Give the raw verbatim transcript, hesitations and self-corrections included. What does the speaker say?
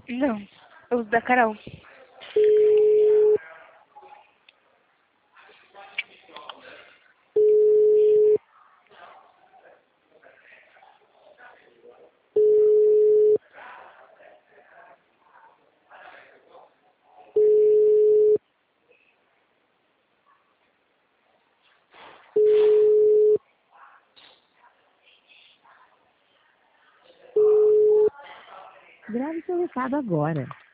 Não, eu uso da Carol. Grave seu recado agora.